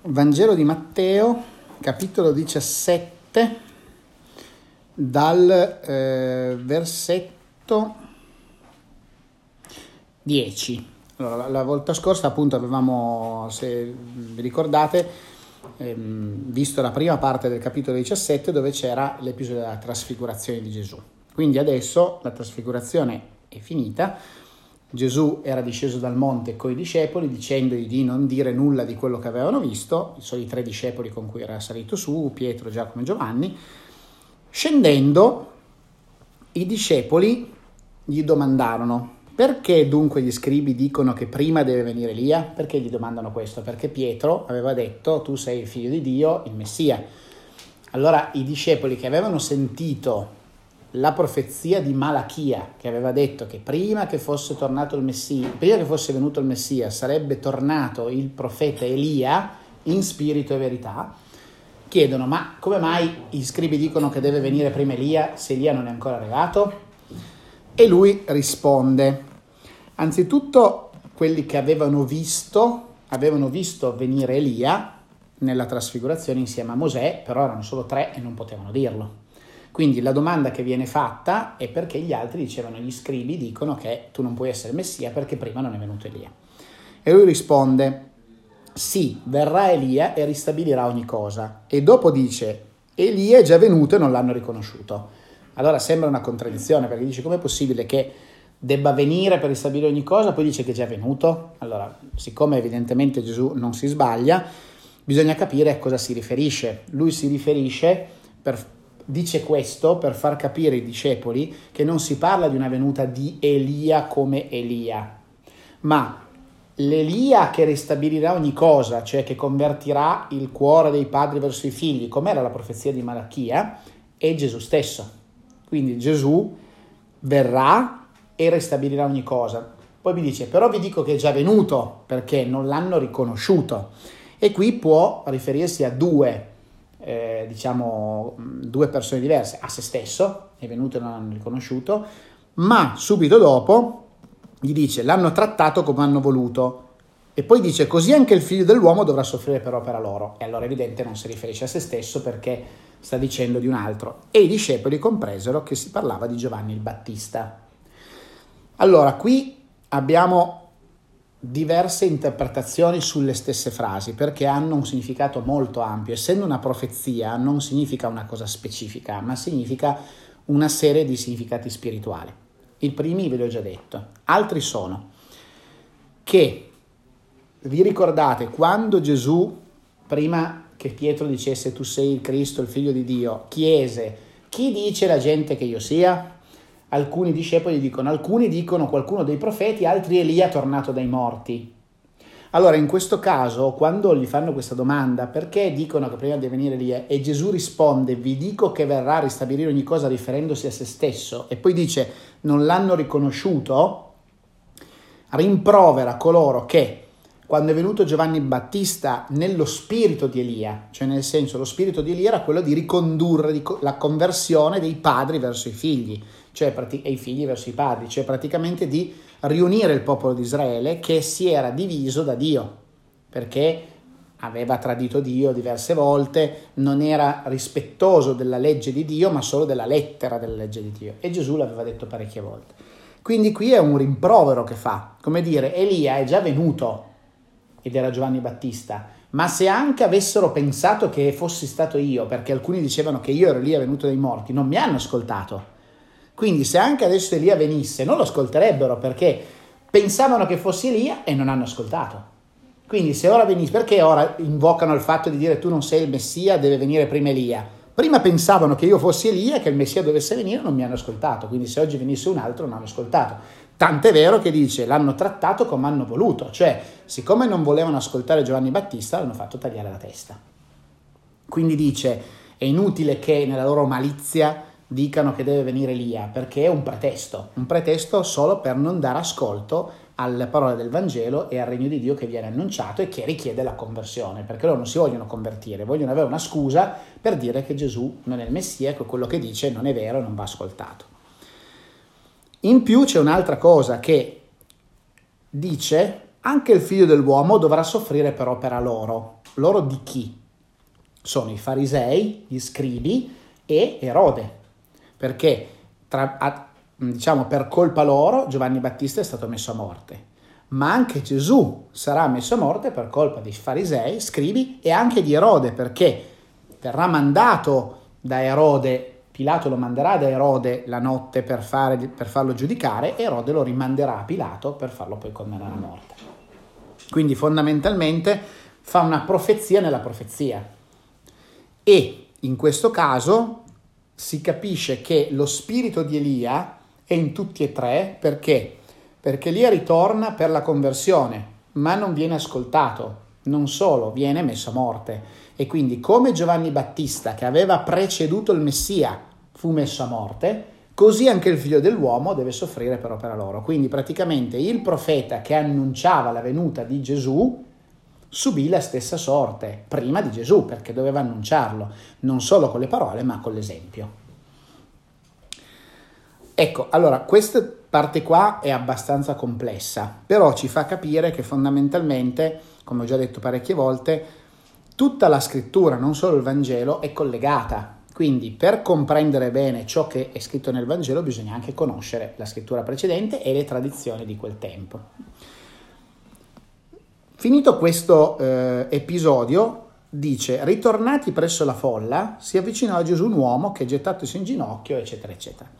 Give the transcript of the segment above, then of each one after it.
Vangelo di Matteo, capitolo 17, dal versetto 10. Allora, la volta scorsa appunto avevamo, se vi ricordate, visto la prima parte del capitolo 17 dove c'era l'episodio della trasfigurazione di Gesù. Quindi adesso la trasfigurazione è finita. Gesù era disceso dal monte coi discepoli dicendogli di non dire nulla di quello che avevano visto, i suoi 3 discepoli con cui era salito su, Pietro, Giacomo e Giovanni. Scendendo, i discepoli gli domandarono: perché dunque gli scribi dicono che prima deve venire Elia? Perché gli domandano questo? Perché Pietro aveva detto: tu sei il figlio di Dio, il Messia. Allora i discepoli che avevano sentito la profezia di Malachia, che aveva detto che prima che fosse tornato il Messia, prima che fosse venuto il Messia, sarebbe tornato il profeta Elia in spirito e verità, chiedono: ma come mai gli scribi dicono che deve venire prima Elia se Elia non è ancora arrivato? E lui risponde: anzitutto quelli che avevano visto venire Elia nella trasfigurazione insieme a Mosè, però erano solo 3 e non potevano dirlo. Quindi la domanda che viene fatta è perché gli altri dicevano: gli scribi dicono che tu non puoi essere Messia perché prima non è venuto Elia. E lui risponde: sì, verrà Elia e ristabilirà ogni cosa. E dopo dice: Elia è già venuto e non l'hanno riconosciuto. Allora sembra una contraddizione, perché dice: com'è possibile che debba venire per ristabilire ogni cosa, poi dice che è già venuto? Allora, siccome evidentemente Gesù non si sbaglia, bisogna capire a cosa si riferisce. Lui si riferisce dice questo per far capire ai discepoli che non si parla di una venuta di Elia come Elia, ma l'Elia che ristabilirà ogni cosa, cioè che convertirà il cuore dei padri verso i figli, come era la profezia di Malachia, è Gesù stesso. Quindi Gesù verrà e ristabilirà ogni cosa. Poi vi dice: però vi dico che è già venuto perché non l'hanno riconosciuto. E qui può riferirsi a due persone diverse, a se stesso, è venuto e non l'hanno riconosciuto, ma subito dopo gli dice: l'hanno trattato come hanno voluto, e poi dice: così anche il figlio dell'uomo dovrà soffrire per opera loro. E allora è evidente non si riferisce a se stesso perché sta dicendo di un altro. E i discepoli compresero che si parlava di Giovanni il Battista. Allora qui abbiamo diverse interpretazioni sulle stesse frasi perché hanno un significato molto ampio. Essendo una profezia non significa una cosa specifica, ma significa una serie di significati spirituali. I primi ve li ho già detto, altri sono che, vi ricordate, quando Gesù, prima che Pietro dicesse tu sei il Cristo, il figlio di Dio, chiese: chi dice la gente che io sia? Alcuni discepoli dicono: alcuni dicono qualcuno dei profeti, altri Elia tornato dai morti. Allora in questo caso, quando gli fanno questa domanda, perché dicono che prima deve venire Elia, e Gesù risponde: vi dico che verrà a ristabilire ogni cosa, riferendosi a se stesso, e poi dice non l'hanno riconosciuto, rimprovera coloro che quando è venuto Giovanni Battista nello spirito di Elia, cioè nel senso, lo spirito di Elia era quello di ricondurre la conversione dei padri verso i figli, cioè e i figli verso i padri, cioè praticamente di riunire il popolo di Israele che si era diviso da Dio, perché aveva tradito Dio diverse volte, non era rispettoso della legge di Dio, ma solo della lettera della legge di Dio, e Gesù l'aveva detto parecchie volte. Quindi qui è un rimprovero che fa, come dire: Elia è già venuto, ed era Giovanni Battista, ma se anche avessero pensato che fossi stato io, perché alcuni dicevano che io ero Elia venuto dai morti, non mi hanno ascoltato. Quindi se anche adesso Elia venisse non lo ascolterebbero, perché pensavano che fossi Elia e non hanno ascoltato. Quindi se ora venisse, perché ora invocano il fatto di dire tu non sei il Messia, deve venire prima Elia? Prima pensavano che io fossi Elia e che il Messia dovesse venire, non mi hanno ascoltato. Quindi se oggi venisse un altro non hanno ascoltato. Tant'è vero che dice: l'hanno trattato come hanno voluto, cioè siccome non volevano ascoltare Giovanni Battista l'hanno fatto tagliare la testa. Quindi dice: è inutile che nella loro malizia dicano che deve venire Elia, perché è un pretesto solo per non dare ascolto alle parole del Vangelo e al regno di Dio che viene annunciato e che richiede la conversione, perché loro non si vogliono convertire, vogliono avere una scusa per dire che Gesù non è il Messia, che quello che dice non è vero, non va ascoltato. In più c'è un'altra cosa che dice: anche il figlio dell'uomo dovrà soffrire per opera loro. loro di chi? Sono i farisei, gli scribi e Erode, perché diciamo per colpa loro Giovanni Battista è stato messo a morte, ma anche Gesù sarà messo a morte per colpa dei farisei, scribi e anche di Erode, perché verrà mandato da Erode, Pilato lo manderà da Erode la notte per farlo giudicare, e Erode lo rimanderà a Pilato per farlo poi condannare a morte. Quindi fondamentalmente fa una profezia nella profezia, e in questo caso si capisce che lo spirito di Elia è in tutti e tre. Perché? Perché Elia ritorna per la conversione, ma non viene ascoltato, non solo, viene messo a morte. E quindi come Giovanni Battista, che aveva preceduto il Messia, fu messo a morte, così anche il figlio dell'uomo deve soffrire per opera loro. Quindi praticamente il profeta che annunciava la venuta di Gesù subì la stessa sorte prima di Gesù, perché doveva annunciarlo, non solo con le parole ma con l'esempio. Ecco, allora questa parte qua è abbastanza complessa, però ci fa capire che fondamentalmente, come ho già detto parecchie volte, tutta la scrittura, non solo il Vangelo, è collegata. Quindi per comprendere bene ciò che è scritto nel Vangelo bisogna anche conoscere la scrittura precedente e le tradizioni di quel tempo. Finito questo episodio, dice: ritornati presso la folla, si avvicinò a Gesù un uomo che, gettatosi in ginocchio, eccetera, eccetera.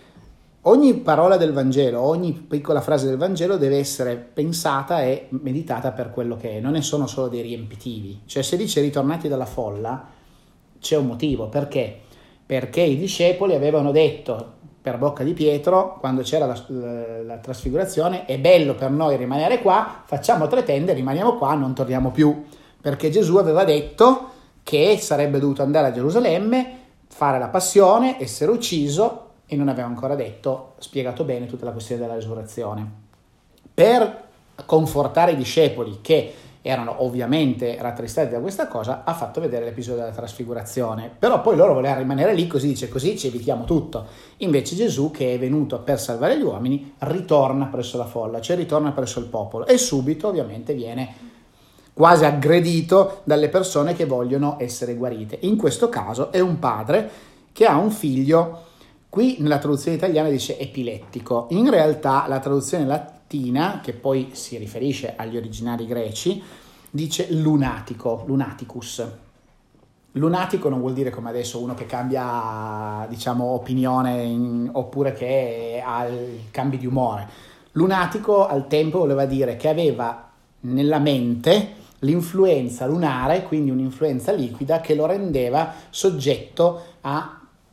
Ogni parola del Vangelo, ogni piccola frase del Vangelo deve essere pensata e meditata per quello che è, non ne sono solo dei riempitivi. Cioè, se dice ritornati dalla folla, c'è un motivo. Perché? Perché i discepoli avevano detto per bocca di Pietro, quando c'era la trasfigurazione: è bello per noi rimanere qua, facciamo 3 tende, rimaniamo qua, non torniamo più. Perché Gesù aveva detto che sarebbe dovuto andare a Gerusalemme, fare la passione, essere ucciso, e non aveva ancora spiegato bene tutta la questione della risurrezione. Per confortare i discepoli, che erano ovviamente rattristati da questa cosa, ha fatto vedere l'episodio della trasfigurazione. Però poi loro volevano rimanere lì, così ci evitiamo tutto. Invece Gesù, che è venuto per salvare gli uomini, ritorna presso la folla, cioè ritorna presso il popolo, e subito ovviamente viene quasi aggredito dalle persone che vogliono essere guarite. In questo caso è un padre che ha un figlio, qui nella traduzione italiana dice epilettico, in realtà la traduzione latina, che poi si riferisce agli originali greci, dice lunaticus. Lunatico non vuol dire come adesso uno che cambia, diciamo, opinione oppure che ha cambi di umore. Lunatico al tempo voleva dire che aveva nella mente l'influenza lunare, quindi un'influenza liquida che lo rendeva soggetto a,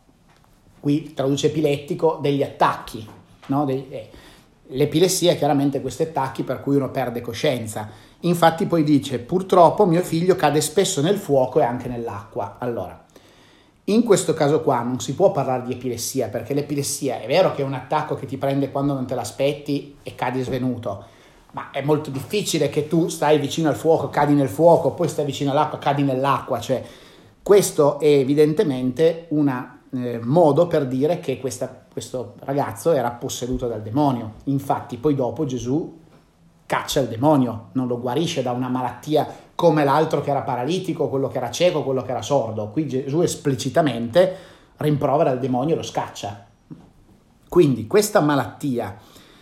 qui traduce epilettico, degli attacchi, no? L'epilessia è chiaramente questi attacchi per cui uno perde coscienza. Infatti poi dice: purtroppo mio figlio cade spesso nel fuoco e anche nell'acqua. Allora, in questo caso qua non si può parlare di epilessia, perché l'epilessia è vero che è un attacco che ti prende quando non te l'aspetti e cadi svenuto, ma è molto difficile che tu stai vicino al fuoco, cadi nel fuoco, poi stai vicino all'acqua, cadi nell'acqua. Cioè, questo è evidentemente un modo per dire che questo ragazzo era posseduto dal demonio. Infatti poi dopo Gesù caccia il demonio, non lo guarisce da una malattia come l'altro che era paralitico, quello che era cieco, quello che era sordo. Qui Gesù esplicitamente rimprovera il demonio e lo scaccia. Quindi questa malattia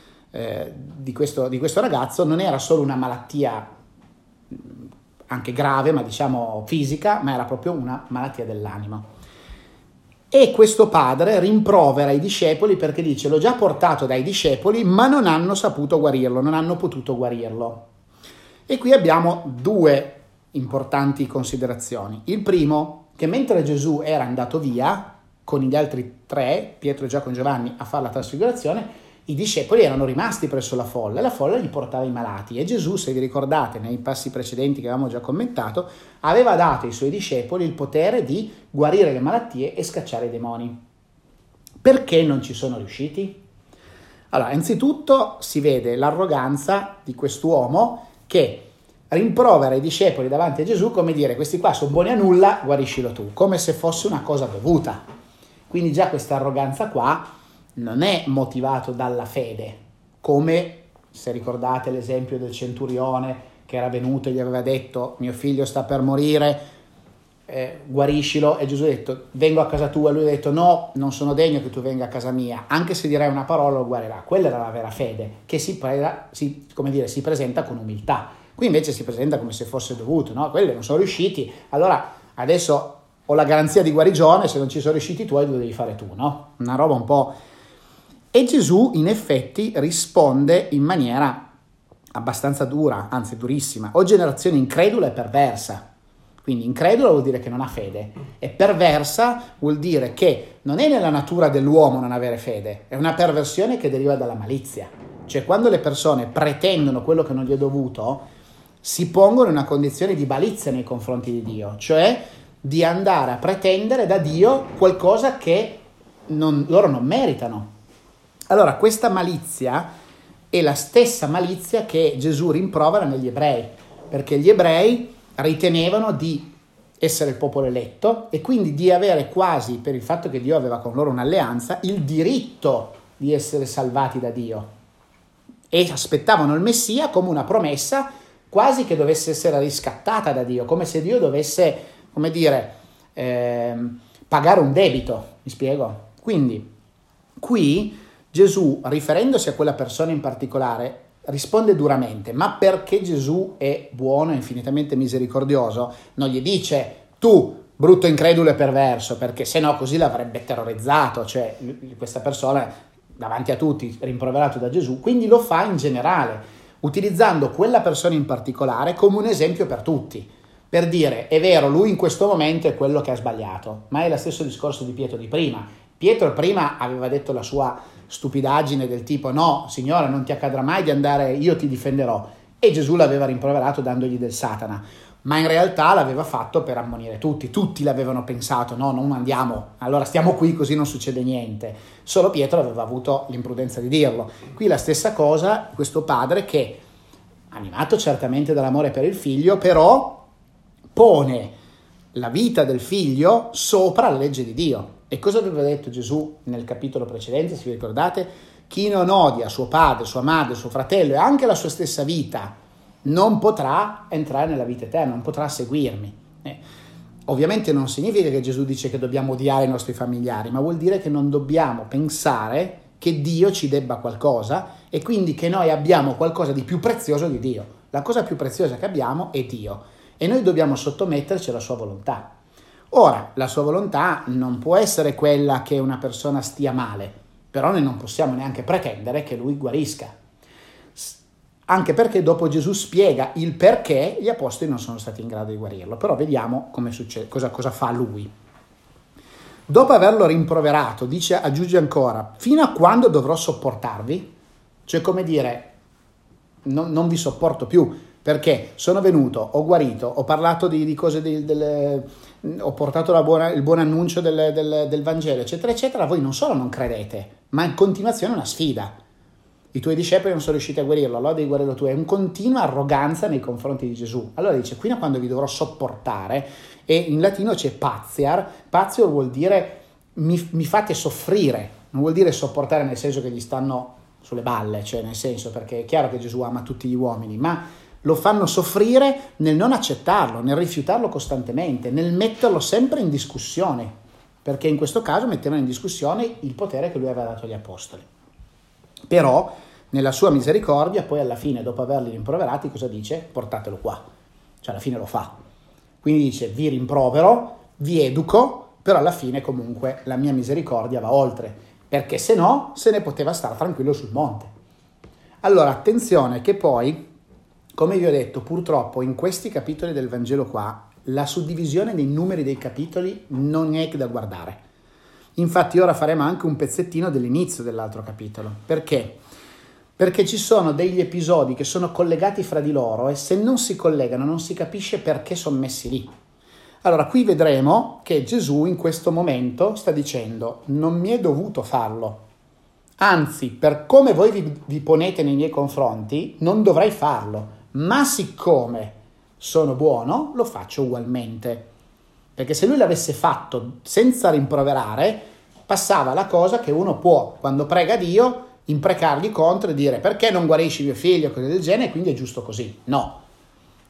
di questo ragazzo non era solo una malattia anche grave, ma diciamo fisica, ma era proprio una malattia dell'anima. E questo padre rimprovera i discepoli perché dice: l'ho già portato dai discepoli, ma non hanno saputo guarirlo, non hanno potuto guarirlo. E qui abbiamo 2 importanti considerazioni. Il primo, che mentre Gesù era andato via con gli altri 3, Pietro, Giacomo e Giovanni, a fare la trasfigurazione, i discepoli erano rimasti presso la folla e la folla gli portava i malati. E Gesù, se vi ricordate, nei passi precedenti che avevamo già commentato, aveva dato ai suoi discepoli il potere di guarire le malattie e scacciare i demoni. Perché non ci sono riusciti? Allora, innanzitutto si vede l'arroganza di quest'uomo che rimprovera i discepoli davanti a Gesù, come dire: questi qua sono buoni a nulla, guariscilo tu, come se fosse una cosa dovuta. Quindi già questa arroganza qua non è motivato dalla fede, come, se ricordate l'esempio del centurione che era venuto e gli aveva detto mio figlio sta per morire, guariscilo, e Gesù ha detto vengo a casa tua, e lui ha detto no, non sono degno che tu venga a casa mia, anche se dirai una parola lo guarirà. Quella era la vera fede, che si presenta con umiltà. Qui invece si presenta come se fosse dovuto, no? Quelli non sono riusciti, allora adesso ho la garanzia di guarigione, se non ci sono riusciti i tuoi lo devi fare tu, no? Una roba un po'. E Gesù in effetti risponde in maniera abbastanza dura, anzi durissima: o generazione incredula e perversa. Quindi incredula vuol dire che non ha fede, e perversa vuol dire che non è nella natura dell'uomo non avere fede, è una perversione che deriva dalla malizia. Cioè quando le persone pretendono quello che non gli è dovuto, si pongono in una condizione di malizia nei confronti di Dio, cioè di andare a pretendere da Dio qualcosa che loro non meritano. Allora questa malizia è la stessa malizia che Gesù rimprovera negli ebrei, perché gli ebrei ritenevano di essere il popolo eletto e quindi di avere quasi, per il fatto che Dio aveva con loro un'alleanza, il diritto di essere salvati da Dio, e aspettavano il Messia come una promessa quasi che dovesse essere riscattata da Dio, come se Dio dovesse, come dire, pagare un debito, mi spiego? Quindi qui Gesù, riferendosi a quella persona in particolare, risponde duramente, ma perché Gesù è buono e infinitamente misericordioso, non gli dice tu brutto incredulo e perverso, perché se no così l'avrebbe terrorizzato, cioè questa persona davanti a tutti rimproverato da Gesù, quindi lo fa in generale, utilizzando quella persona in particolare come un esempio per tutti, per dire è vero, lui in questo momento è quello che ha sbagliato, ma è lo stesso discorso di Pietro di prima. Pietro prima aveva detto la sua stupidaggine del tipo no, Signore, non ti accadrà mai di andare, io ti difenderò, e Gesù l'aveva rimproverato dandogli del Satana, ma in realtà l'aveva fatto per ammonire tutti l'avevano pensato, no, non andiamo, allora stiamo qui così non succede niente, solo Pietro aveva avuto l'imprudenza di dirlo. Qui la stessa cosa, questo padre che, animato certamente dall'amore per il figlio, però pone la vita del figlio sopra la legge di Dio. E cosa aveva detto Gesù nel capitolo precedente, se vi ricordate? Chi non odia suo padre, sua madre, suo fratello e anche la sua stessa vita non potrà entrare nella vita eterna, non potrà seguirmi. Ovviamente non significa che Gesù dice che dobbiamo odiare i nostri familiari, ma vuol dire che non dobbiamo pensare che Dio ci debba qualcosa e quindi che noi abbiamo qualcosa di più prezioso di Dio. La cosa più preziosa che abbiamo è Dio e noi dobbiamo sottometterci alla sua volontà. Ora, la sua volontà non può essere quella che una persona stia male, però noi non possiamo neanche pretendere che lui guarisca. Anche perché dopo Gesù spiega il perché gli apostoli non sono stati in grado di guarirlo. Però vediamo come succede, cosa fa lui. Dopo averlo rimproverato, aggiunge ancora, fino a quando dovrò sopportarvi? Cioè come dire, non vi sopporto più, perché sono venuto, ho guarito, ho parlato di cose, ho portato il buon annuncio del Vangelo, eccetera, eccetera. Voi non solo non credete, ma in continuazione è una sfida. I tuoi discepoli non sono riusciti a guarirlo, allora devi guarirlo tu. È una continua arroganza nei confronti di Gesù. Allora dice, fino a quando vi dovrò sopportare, e in latino c'è patiar vuol dire mi fate soffrire, non vuol dire sopportare nel senso che gli stanno sulle balle, cioè nel senso, perché è chiaro che Gesù ama tutti gli uomini, ma lo fanno soffrire nel non accettarlo, nel rifiutarlo costantemente, nel metterlo sempre in discussione, perché in questo caso mettevano in discussione il potere che lui aveva dato agli apostoli. Però, nella sua misericordia, poi alla fine, dopo averli rimproverati, cosa dice? Portatelo qua. Cioè alla fine lo fa. Quindi dice, vi rimprovero, vi educo, però alla fine comunque la mia misericordia va oltre, perché se no se ne poteva stare tranquillo sul monte. Allora, attenzione che poi, come vi ho detto, purtroppo in questi capitoli del Vangelo qua, la suddivisione dei numeri dei capitoli non è da guardare. Infatti ora faremo anche un pezzettino dell'inizio dell'altro capitolo. Perché? Perché ci sono degli episodi che sono collegati fra di loro e se non si collegano non si capisce perché sono messi lì. Allora qui vedremo che Gesù in questo momento sta dicendo non mi è dovuto farlo. Anzi, per come voi vi ponete nei miei confronti, non dovrei farlo. Ma siccome sono buono, lo faccio ugualmente. Perché se lui l'avesse fatto senza rimproverare, passava la cosa che uno può, quando prega Dio, imprecargli contro e dire perché non guarisci mio figlio, cose del genere, quindi è giusto così. No.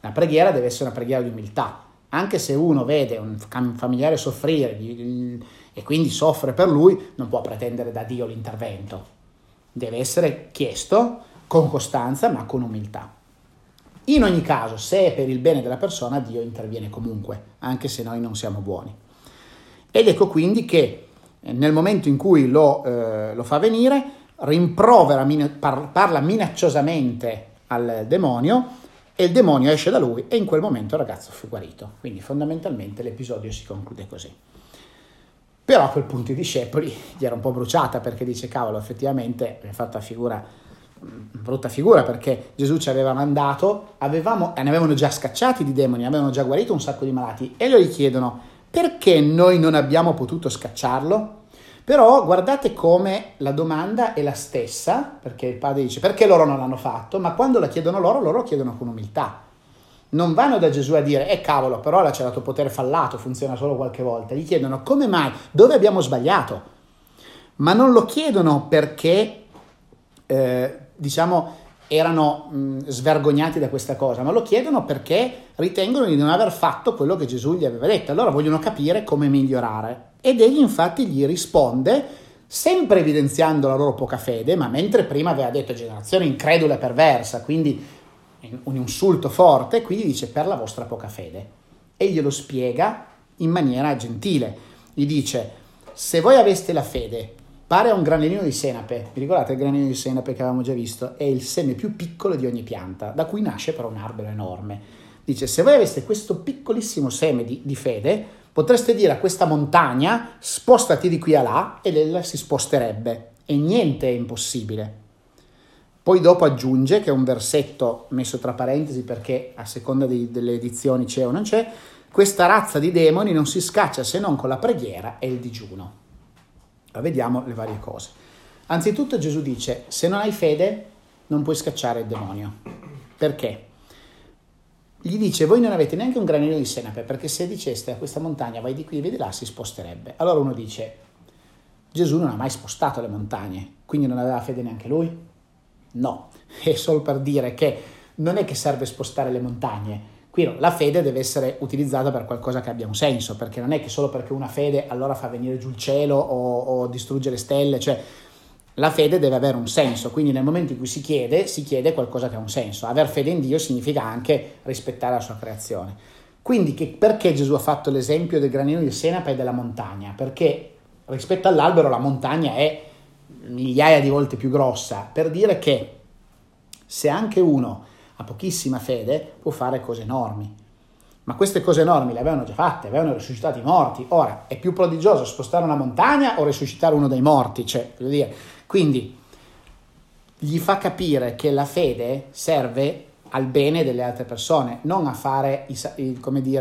La preghiera deve essere una preghiera di umiltà. Anche se uno vede un familiare soffrire e quindi soffre per lui, non può pretendere da Dio l'intervento. Deve essere chiesto con costanza, ma con umiltà. In ogni caso, se è per il bene della persona, Dio interviene comunque, anche se noi non siamo buoni. Ed ecco quindi che nel momento in cui lo fa venire, rimprovera, parla minacciosamente al demonio, e il demonio esce da lui e in quel momento il ragazzo fu guarito. Quindi fondamentalmente l'episodio si conclude così. Però a quel punto i discepoli gli era un po' bruciata, perché dice cavolo, effettivamente è fatta brutta figura, perché Gesù ci aveva mandato, ne avevano già scacciati di demoni, avevano già guarito un sacco di malati, e loro gli chiedono perché noi non abbiamo potuto scacciarlo? Però guardate come la domanda è la stessa, perché il padre dice perché loro non l'hanno fatto, ma quando la chiedono loro lo chiedono con umiltà. Non vanno da Gesù a dire cavolo, però c'è dato potere fallato, funziona solo qualche volta. Gli chiedono come mai, dove abbiamo sbagliato? Ma non lo chiedono perché erano svergognati da questa cosa, ma lo chiedono perché ritengono di non aver fatto quello che Gesù gli aveva detto. Allora vogliono capire come migliorare. Ed egli infatti gli risponde, sempre evidenziando la loro poca fede, ma mentre prima aveva detto generazione incredula e perversa, quindi un insulto forte, qui gli dice per la vostra poca fede. E glielo spiega in maniera gentile. Gli dice, se voi aveste la fede pare a un granellino di senape, vi ricordate il granellino di senape che avevamo già visto? È il seme più piccolo di ogni pianta, da cui nasce però un albero enorme. Dice, se voi aveste questo piccolissimo seme di fede, potreste dire a questa montagna, spostati di qui a là, ed ella si sposterebbe, e niente è impossibile. Poi dopo aggiunge, che è un versetto messo tra parentesi perché a seconda delle edizioni c'è o non c'è, questa razza di demoni non si scaccia se non con la preghiera e il digiuno. Vediamo le varie cose. Anzitutto Gesù dice, se non hai fede non puoi scacciare il demonio. Perché? Gli dice, voi non avete neanche un granellino di senape, perché se diceste a questa montagna vai di qui e vedi là, si sposterebbe. Allora uno dice, Gesù non ha mai spostato le montagne, quindi non aveva fede neanche lui? No, è solo per dire che non è che serve spostare le montagne. Qui no, la fede deve essere utilizzata per qualcosa che abbia un senso, perché non è che solo perché una fede allora fa venire giù il cielo o distrugge le stelle, cioè la fede deve avere un senso, quindi nel momento in cui si chiede qualcosa che ha un senso. Aver fede in Dio significa anche rispettare la sua creazione. Quindi perché Gesù ha fatto l'esempio del granellino di senape e della montagna? Perché rispetto all'albero la montagna è migliaia di volte più grossa, per dire che se anche uno ha pochissima fede può fare cose enormi. Ma queste cose enormi le avevano già fatte, avevano risuscitato i morti. Ora, è più prodigioso spostare una montagna o risuscitare uno dei morti? Quindi gli fa capire che la fede serve al bene delle altre persone, non a fare i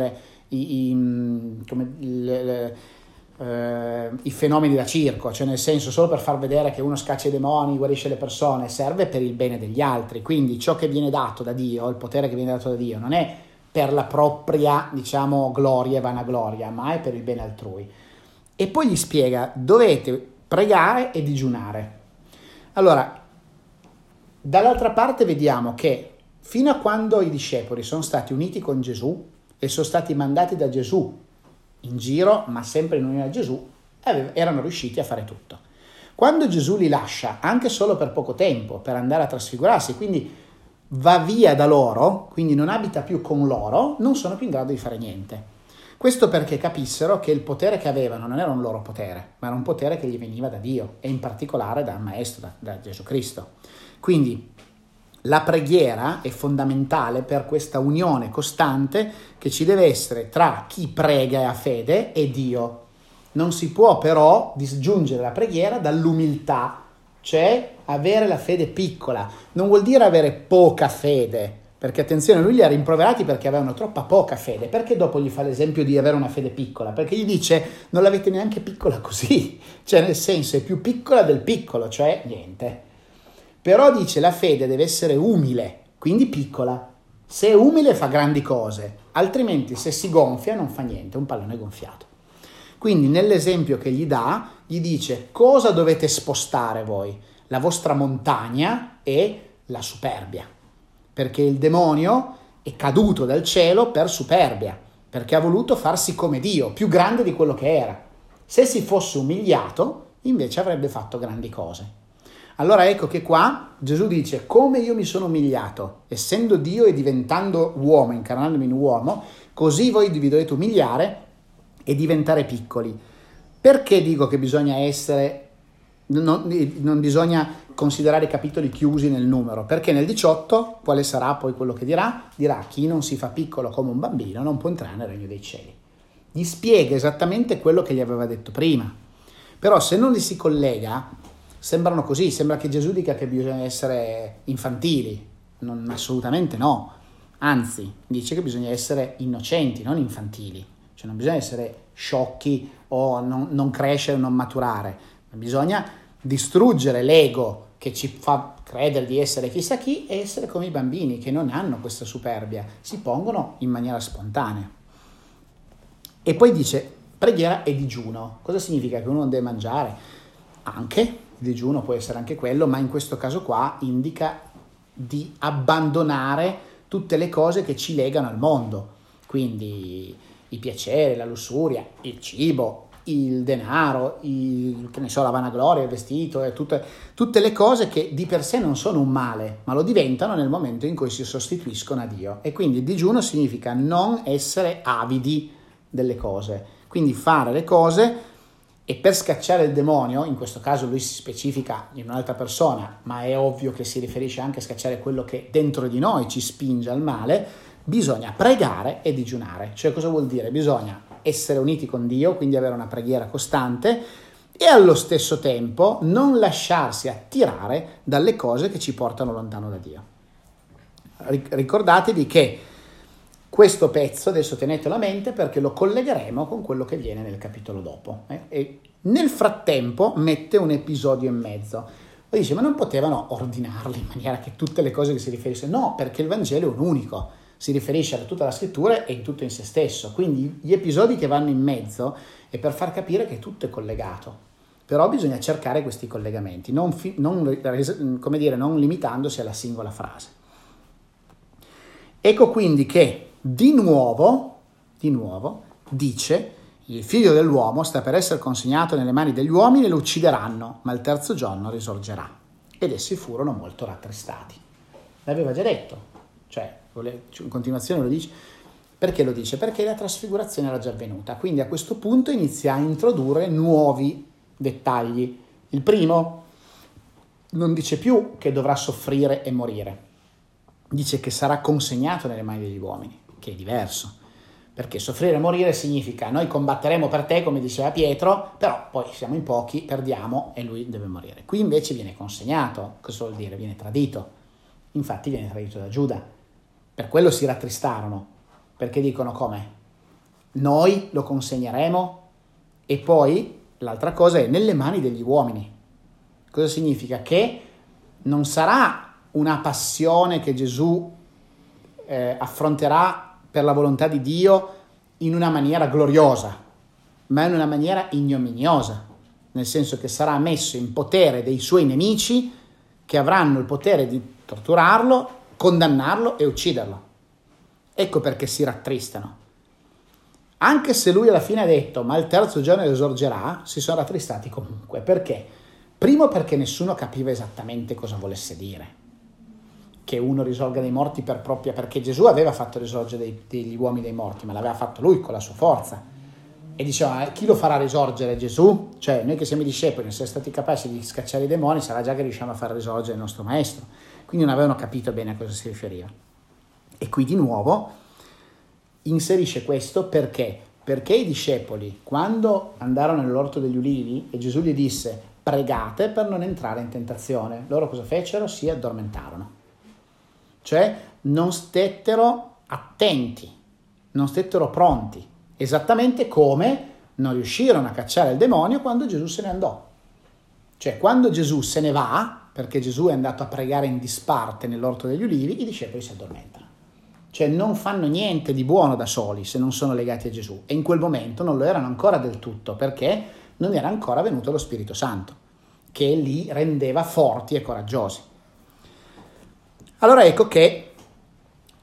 fenomeni da circo, cioè nel senso solo per far vedere che uno scaccia i demoni, guarisce le persone, serve per il bene degli altri. Quindi ciò che viene dato da Dio, il potere che viene dato da Dio, non è per la propria, gloria e vanagloria, ma è per il bene altrui. E poi gli spiega, dovete pregare e digiunare. Allora, dall'altra parte vediamo che fino a quando i discepoli sono stati uniti con Gesù e sono stati mandati da Gesù in giro, ma sempre in unione a Gesù, erano riusciti a fare tutto. Quando Gesù li lascia, anche solo per poco tempo, per andare a trasfigurarsi, quindi va via da loro, quindi non abita più con loro, non sono più in grado di fare niente. Questo perché capissero che il potere che avevano non era un loro potere, ma era un potere che gli veniva da Dio, e in particolare dal Maestro, da Gesù Cristo. Quindi la preghiera è fondamentale per questa unione costante che ci deve essere tra chi prega e ha fede e Dio. Non si può però disgiungere la preghiera dall'umiltà, cioè avere la fede piccola. Non vuol dire avere poca fede, perché attenzione, lui li ha rimproverati perché avevano troppa poca fede. Perché dopo gli fa l'esempio di avere una fede piccola? Perché gli dice non l'avete neanche piccola così, cioè nel senso è più piccola del piccolo, cioè niente. Però dice la fede deve essere umile, quindi piccola. Se è umile fa grandi cose, altrimenti se si gonfia non fa niente, un pallone gonfiato. Quindi nell'esempio che gli dà, gli dice cosa dovete spostare voi? La vostra montagna e la superbia. Perché il demonio è caduto dal cielo per superbia, perché ha voluto farsi come Dio, più grande di quello che era. Se si fosse umiliato, invece avrebbe fatto grandi cose. Allora ecco che qua Gesù dice: come io mi sono umiliato, essendo Dio e diventando uomo, incarnandomi in uomo, così voi vi dovete umiliare e diventare piccoli. Perché dico che bisogna essere, non bisogna considerare i capitoli chiusi nel numero? Perché nel 18, quale sarà poi quello che dirà? Dirà: chi non si fa piccolo come un bambino non può entrare nel regno dei cieli. Gli spiega esattamente quello che gli aveva detto prima. Però se non li si collega, sembrano così, sembra che Gesù dica che bisogna essere infantili. Assolutamente no. Anzi, dice che bisogna essere innocenti, non infantili. Cioè non bisogna essere sciocchi o non crescere, non maturare. Bisogna distruggere l'ego che ci fa credere di essere chissà chi e essere come i bambini che non hanno questa superbia, si pongono in maniera spontanea. E poi dice preghiera e digiuno. Cosa significa? Che uno non deve mangiare? Anche, il digiuno può essere anche quello, ma in questo caso qua indica di abbandonare tutte le cose che ci legano al mondo, quindi i piaceri, la lussuria, il cibo, il denaro, che ne so, la vanagloria, il vestito, e tutte le cose che di per sé non sono un male, ma lo diventano nel momento in cui si sostituiscono a Dio. E quindi il digiuno significa non essere avidi delle cose, quindi fare le cose. E per scacciare il demonio, in questo caso lui si specifica in un'altra persona, ma è ovvio che si riferisce anche a scacciare quello che dentro di noi ci spinge al male, bisogna pregare e digiunare. Cioè cosa vuol dire? Bisogna essere uniti con Dio, quindi avere una preghiera costante e allo stesso tempo non lasciarsi attirare dalle cose che ci portano lontano da Dio. Ricordatevi che questo pezzo adesso tenetelo a mente perché lo collegheremo con quello che viene nel capitolo dopo. E nel frattempo mette un episodio in mezzo. Poi dice: ma non potevano ordinarli in maniera che tutte le cose che si riferiscono? No, perché il Vangelo è un unico, si riferisce a tutta la scrittura e tutto in se stesso. Quindi gli episodi che vanno in mezzo è per far capire che tutto è collegato. Però bisogna cercare questi collegamenti, non limitandosi alla singola frase. Ecco quindi che di nuovo dice: il figlio dell'uomo sta per essere consegnato nelle mani degli uomini e lo uccideranno, ma il terzo giorno risorgerà. Ed essi furono molto rattristati. L'aveva già detto, cioè in continuazione lo dice. Perché lo dice? Perché la trasfigurazione era già avvenuta, quindi a questo punto inizia a introdurre nuovi dettagli. Il primo, non dice più che dovrà soffrire e morire, dice che sarà consegnato nelle mani degli uomini, che è diverso, perché soffrire e morire significa: noi combatteremo per te, come diceva Pietro, però poi siamo in pochi, perdiamo e lui deve morire. Qui invece viene consegnato. Cosa vuol dire? Viene tradito. Infatti viene tradito da Giuda, per quello si rattristarono, perché dicono: come? Noi lo consegneremo? E poi l'altra cosa è nelle mani degli uomini. Cosa significa? Che non sarà una passione che Gesù affronterà per la volontà di Dio in una maniera gloriosa, ma in una maniera ignominiosa, nel senso che sarà messo in potere dei suoi nemici che avranno il potere di torturarlo, condannarlo e ucciderlo. Ecco perché si rattristano. Anche se lui alla fine ha detto: ma il terzo giorno risorgerà, si sono rattristati comunque. Perché? Primo, perché nessuno capiva esattamente cosa volesse dire che uno risorga dei morti per propria, perché Gesù aveva fatto risorgere degli uomini dei morti, ma l'aveva fatto lui con la sua forza. E diceva: chi lo farà risorgere? Gesù? Cioè noi che siamo i discepoli, non siamo stati capaci di scacciare i demoni, sarà già che riusciamo a far risorgere il nostro maestro. Quindi non avevano capito bene a cosa si riferiva. E qui di nuovo inserisce questo perché i discepoli, quando andarono nell'orto degli ulivi e Gesù gli disse: pregate per non entrare in tentazione, loro cosa fecero? Si addormentarono. Cioè non stettero attenti, non stettero pronti, esattamente come non riuscirono a cacciare il demonio quando Gesù se ne andò. Cioè quando Gesù se ne va, perché Gesù è andato a pregare in disparte nell'orto degli ulivi, i discepoli si addormentano. Cioè non fanno niente di buono da soli se non sono legati a Gesù, e in quel momento non lo erano ancora del tutto, perché non era ancora venuto lo Spirito Santo, che li rendeva forti e coraggiosi. Allora ecco che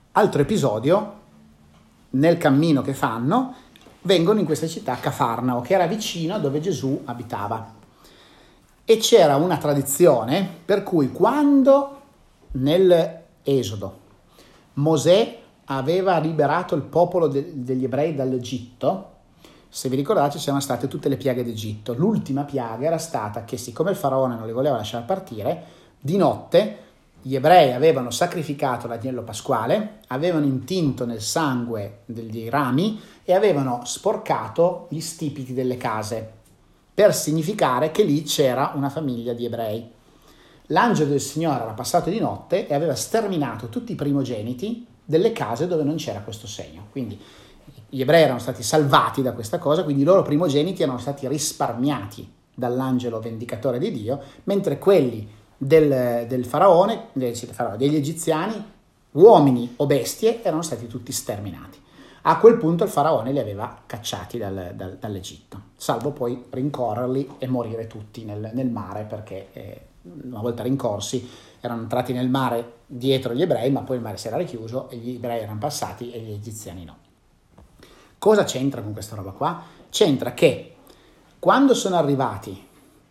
Altro episodio, nel cammino che fanno, vengono in questa città Cafarnao, che era vicino a dove Gesù abitava. E c'era una tradizione per cui quando nel Esodo Mosè aveva liberato il popolo degli ebrei dall'Egitto, se vi ricordate c'erano state tutte le piaghe d'Egitto. L'ultima piaga era stata che, siccome il faraone non li voleva lasciare partire, di notte gli ebrei avevano sacrificato l'agnello pasquale, avevano intinto nel sangue degli rami e avevano sporcato gli stipiti delle case, per significare che lì c'era una famiglia di ebrei. L'angelo del Signore era passato di notte e aveva sterminato tutti i primogeniti delle case dove non c'era questo segno. Quindi gli ebrei erano stati salvati da questa cosa, quindi i loro primogeniti erano stati risparmiati dall'angelo vendicatore di Dio, mentre quelli del faraone, degli egiziani, uomini o bestie, erano stati tutti sterminati. A quel punto il faraone li aveva cacciati dall'Egitto, salvo poi rincorrerli e morire tutti nel mare, perché una volta rincorsi erano entrati nel mare dietro gli ebrei, ma poi il mare si era richiuso e gli ebrei erano passati e gli egiziani no. Cosa c'entra con questa roba qua? C'entra che quando sono arrivati,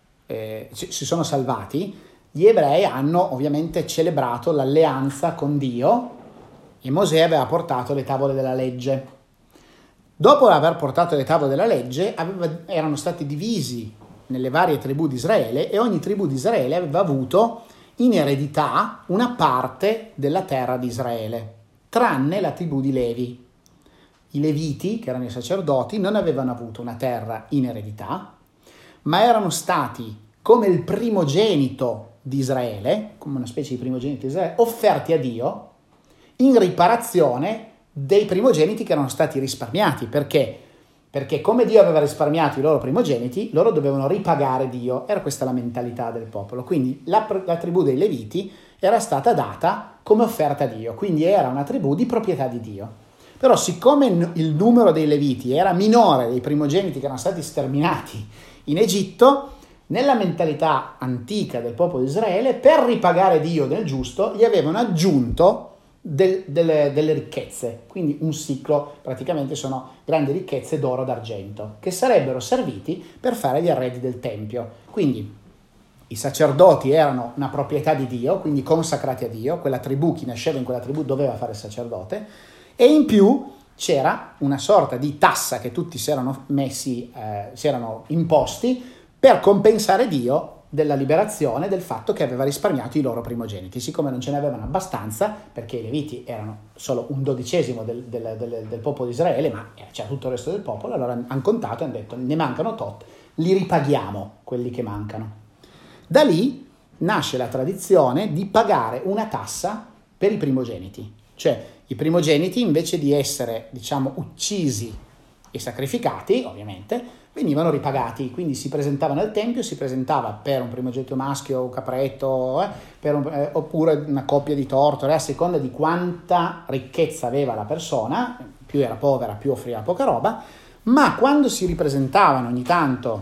si sono salvati, gli ebrei hanno ovviamente celebrato l'alleanza con Dio e Mosè aveva portato le tavole della legge. Dopo aver portato le tavole della legge, erano stati divisi nelle varie tribù di Israele e ogni tribù di Israele aveva avuto in eredità una parte della terra di Israele, tranne la tribù di Levi. I Leviti, che erano i sacerdoti, non avevano avuto una terra in eredità, ma erano stati come il primogenito di Israele, come una specie di primogenito di Israele, offerti a Dio in riparazione dei primogeniti che erano stati risparmiati. Perché? Perché come Dio aveva risparmiato i loro primogeniti, loro dovevano ripagare Dio. Era questa la mentalità del popolo. Quindi la tribù dei Leviti era stata data come offerta a Dio, quindi era una tribù di proprietà di Dio. Però siccome il numero dei Leviti era minore dei primogeniti che erano stati sterminati in Egitto, nella mentalità antica del popolo di Israele, per ripagare Dio del giusto, gli avevano aggiunto delle ricchezze. Quindi un siclo praticamente sono grandi ricchezze d'oro d'argento, che sarebbero serviti per fare gli arredi del Tempio. Quindi i sacerdoti erano una proprietà di Dio, quindi consacrati a Dio, quella tribù, chi nasceva in quella tribù doveva fare il sacerdote, e in più c'era una sorta di tassa che tutti si erano imposti per compensare Dio della liberazione, del fatto che aveva risparmiato i loro primogeniti. Siccome non ce ne avevano abbastanza, perché i Leviti erano solo un 12° del popolo di Israele, ma c'era tutto il resto del popolo, allora hanno contato e hanno detto: ne mancano tot, li ripaghiamo quelli che mancano. Da lì nasce la tradizione di pagare una tassa per i primogeniti, cioè i primogeniti, invece di essere, uccisi e sacrificati, ovviamente, venivano ripagati. Quindi si presentavano al tempio, si presentava per un primogenito maschio, un capretto, oppure una coppia di tortore, a seconda di quanta ricchezza aveva la persona. Più era povera, più offriva poca roba, ma quando si ripresentavano ogni tanto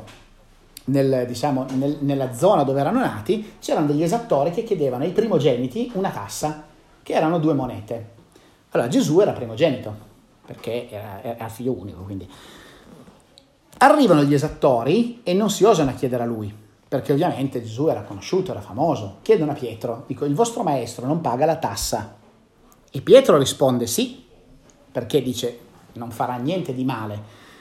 nella zona dove erano nati, c'erano degli esattori che chiedevano ai primogeniti una tassa, che erano 2 monete. Allora Gesù era primogenito, perché era figlio unico, quindi arrivano gli esattori e non si osano a chiedere a lui, perché ovviamente Gesù era conosciuto, era famoso. Chiedono a Pietro, il vostro maestro non paga la tassa? E Pietro risponde sì, perché dice non farà niente di male.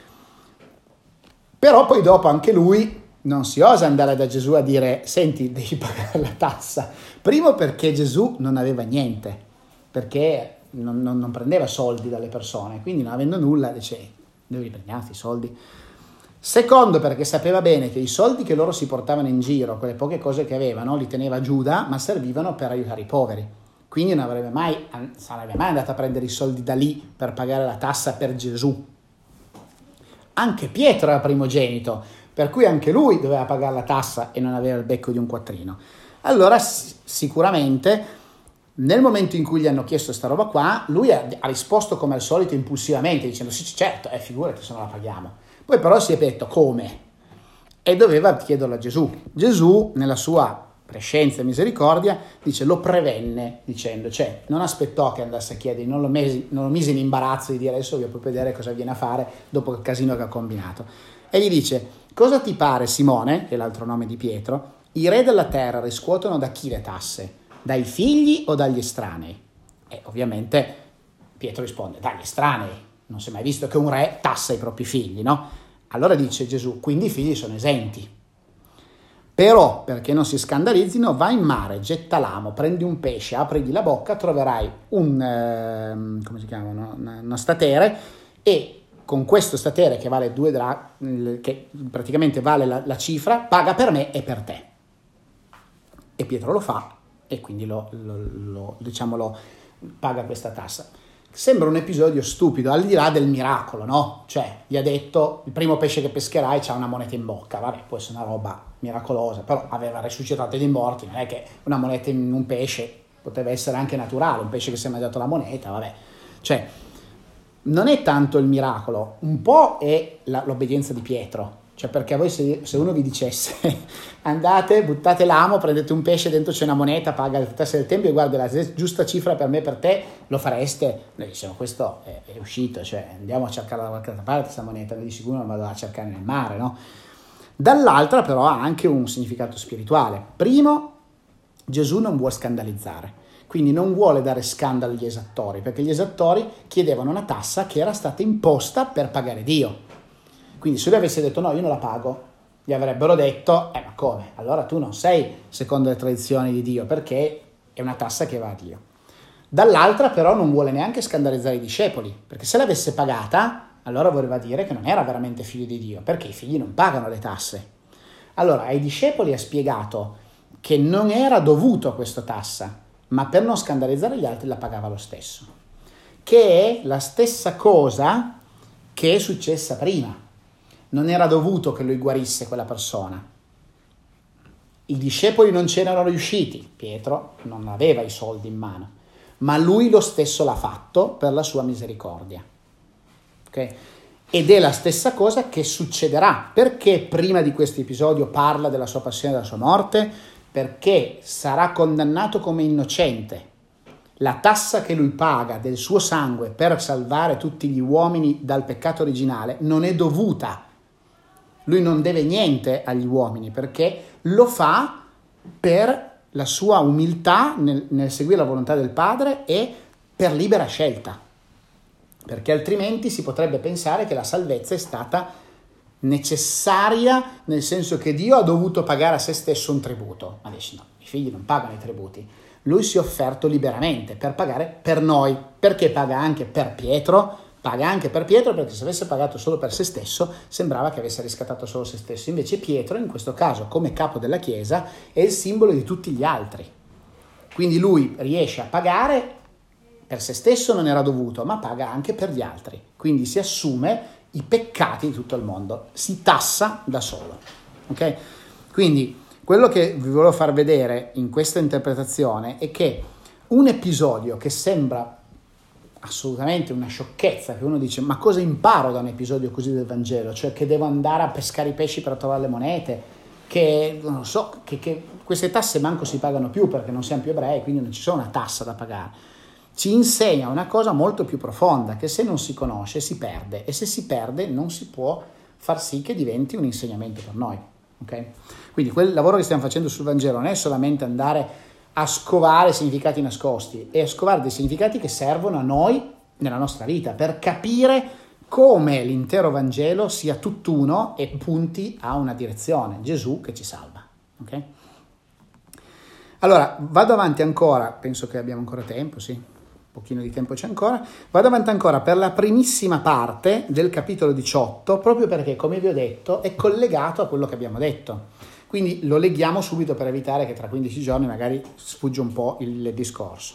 Però poi dopo anche lui non si osa andare da Gesù a dire: senti, devi pagare la tassa. Primo perché Gesù non aveva niente, perché non prendeva soldi dalle persone, quindi non avendo nulla dice: devi prendere i soldi. Secondo perché sapeva bene che i soldi che loro si portavano in giro, quelle poche cose che avevano, li teneva Giuda, ma servivano per aiutare i poveri. Quindi non sarebbe mai andato a prendere i soldi da lì per pagare la tassa per Gesù. Anche Pietro era primogenito, per cui anche lui doveva pagare la tassa e non aveva il becco di un quattrino. Allora sicuramente nel momento in cui gli hanno chiesto sta roba qua, lui ha risposto come al solito impulsivamente, dicendo sì certo, figurati se non la paghiamo. Poi però si è detto come? E doveva chiederlo a Gesù. Gesù nella sua prescienza e misericordia, dice lo prevenne dicendo, cioè non aspettò che andasse a chiedere, non lo mise in imbarazzo di dire adesso voglio proprio vedere cosa viene a fare dopo il casino che ha combinato. E gli dice, cosa ti pare Simone, che è l'altro nome di Pietro, i re della terra riscuotono da chi le tasse? Dai figli o dagli estranei? E ovviamente Pietro risponde, dagli estranei, non si è mai visto che un re tassa i propri figli, no? Allora dice Gesù, quindi i figli sono esenti. Però, perché non si scandalizzino, vai in mare, getta l'amo, prendi un pesce, aprigli la bocca, troverai come si chiama, no? Una statere, e con questo statere che vale 2 dracmi, che praticamente vale la cifra, paga per me e per te. E Pietro lo fa e quindi lo paga questa tassa. Sembra un episodio stupido, al di là del miracolo, no? Cioè, gli ha detto, il primo pesce che pescherai c'ha una moneta in bocca, vabbè, può essere una roba miracolosa, però aveva risuscitato dei morti, non è che una moneta in un pesce poteva essere anche naturale, un pesce che si è mangiato la moneta, vabbè. Cioè, non è tanto il miracolo, un po' è l'obbedienza di Pietro. Cioè, perché a voi se uno vi dicesse andate, buttate l'amo, prendete un pesce, dentro c'è una moneta, paga le tasse del tempio e guarda la giusta cifra per me e per te, lo fareste? Noi diciamo, questo è uscito, cioè andiamo a cercarla da qualche altra parte questa moneta, noi di sicuro non vado a cercare nel mare, no? Dall'altra però ha anche un significato spirituale. Primo, Gesù non vuole scandalizzare, quindi non vuole dare scandalo agli esattori, perché gli esattori chiedevano una tassa che era stata imposta per pagare Dio. Quindi se lui avesse detto no, io non la pago, gli avrebbero detto, ma come? Allora tu non sei secondo le tradizioni di Dio, perché è una tassa che va a Dio. Dall'altra però non vuole neanche scandalizzare i discepoli, perché se l'avesse pagata, allora voleva dire che non era veramente figlio di Dio, perché i figli non pagano le tasse. Allora ai discepoli ha spiegato che non era dovuto a questa tassa, ma per non scandalizzare gli altri la pagava lo stesso, che è la stessa cosa che è successa prima. Non era dovuto che lui guarisse quella persona. I discepoli non c'erano riusciti, Pietro non aveva i soldi in mano, ma lui lo stesso l'ha fatto per la sua misericordia. Okay? Ed è la stessa cosa che succederà. Perché prima di questo episodio parla della sua passione e della sua morte? Perché sarà condannato come innocente. La tassa che lui paga del suo sangue per salvare tutti gli uomini dal peccato originale non è dovuta. Lui non deve niente agli uomini perché lo fa per la sua umiltà nel seguire la volontà del Padre e per libera scelta. Perché altrimenti si potrebbe pensare che la salvezza è stata necessaria, nel senso che Dio ha dovuto pagare a se stesso un tributo. Ma dice no, i figli non pagano i tributi. Lui si è offerto liberamente per pagare per noi. Perché paga anche per Pietro? Paga anche per Pietro perché se avesse pagato solo per se stesso sembrava che avesse riscattato solo se stesso. Invece Pietro in questo caso come capo della Chiesa è il simbolo di tutti gli altri. Quindi lui riesce a pagare per se stesso, non era dovuto, ma paga anche per gli altri. Quindi si assume i peccati di tutto il mondo, si tassa da solo. Ok? Quindi quello che vi volevo far vedere in questa interpretazione è che un episodio che sembra assolutamente una sciocchezza, che uno dice ma cosa imparo da un episodio così del Vangelo, cioè che devo andare a pescare i pesci per trovare le monete, che non so, che queste tasse manco si pagano più perché non siamo più ebrei, quindi non ci sono una tassa da pagare, ci insegna una cosa molto più profonda, che se non si conosce si perde, e se si perde non si può far sì che diventi un insegnamento per noi. Okay? Quindi quel lavoro che stiamo facendo sul Vangelo non è solamente andare a scovare significati nascosti, e a scovare dei significati che servono a noi nella nostra vita per capire come l'intero Vangelo sia tutt'uno e punti a una direzione, Gesù che ci salva. Okay? Allora, vado avanti ancora, penso che abbiamo ancora tempo, sì, un pochino di tempo c'è ancora, vado avanti ancora per la primissima parte del capitolo 18, proprio perché, come vi ho detto, è collegato a quello che abbiamo detto. Quindi lo leghiamo subito per evitare che tra 15 giorni magari sfugge un po' il discorso.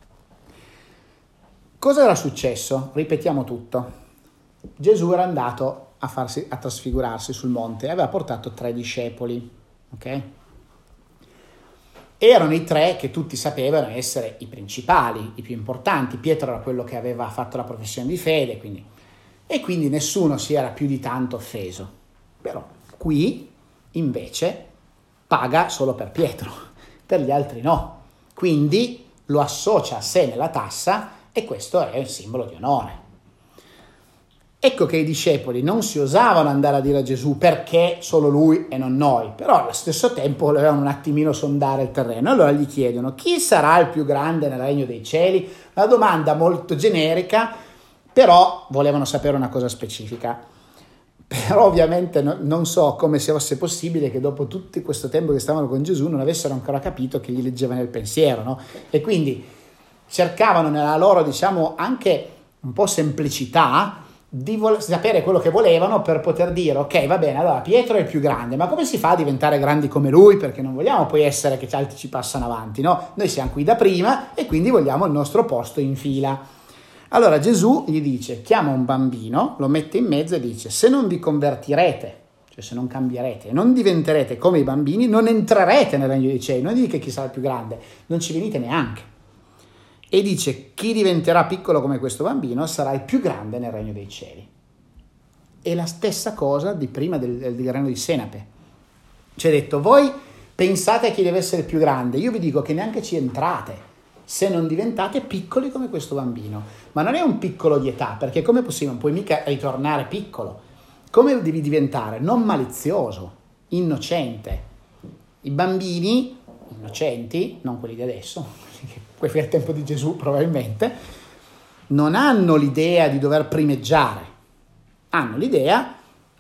Cosa era successo? Ripetiamo tutto. Gesù era andato a trasfigurarsi sul monte e aveva portato 3 discepoli, ok? Erano i 3 che tutti sapevano essere i principali, i più importanti. Pietro era quello che aveva fatto la professione di fede, quindi nessuno si era più di tanto offeso. Però qui invece paga solo per Pietro, per gli altri no. Quindi lo associa a sé nella tassa e questo è un simbolo di onore. Ecco che i discepoli non si osavano andare a dire a Gesù perché solo lui e non noi, però allo stesso tempo volevano un attimino sondare il terreno. Allora gli chiedono: chi sarà il più grande nel regno dei cieli? Una domanda molto generica, però volevano sapere una cosa specifica. Però ovviamente non so come sia fosse possibile che dopo tutto questo tempo che stavano con Gesù non avessero ancora capito che gli leggeva nel pensiero, no? E quindi cercavano nella loro, diciamo, anche un po' semplicità di sapere quello che volevano per poter dire: ok, va bene, allora Pietro è il più grande, ma come si fa a diventare grandi come lui? Perché non vogliamo poi essere che altri ci passano avanti, no? Noi siamo qui da prima e quindi vogliamo il nostro posto in fila. Allora Gesù gli dice: chiama un bambino, lo mette in mezzo e dice: se non vi convertirete, cioè se non cambierete, non diventerete come i bambini, non entrerete nel regno dei cieli. Non dite chi sarà il più grande, non ci venite neanche. E dice: chi diventerà piccolo come questo bambino sarà il più grande nel regno dei cieli. È la stessa cosa di prima del grano di senape. C'è detto: voi pensate a chi deve essere il più grande, io vi dico che neanche ci entrate se non diventate piccoli come questo bambino. Ma non è un piccolo di età, perché come possiamo? Non puoi mica ritornare piccolo. Come devi diventare? Non malizioso, innocente. I bambini innocenti, non quelli di adesso, quelli al tempo di Gesù probabilmente, non hanno l'idea di dover primeggiare, hanno l'idea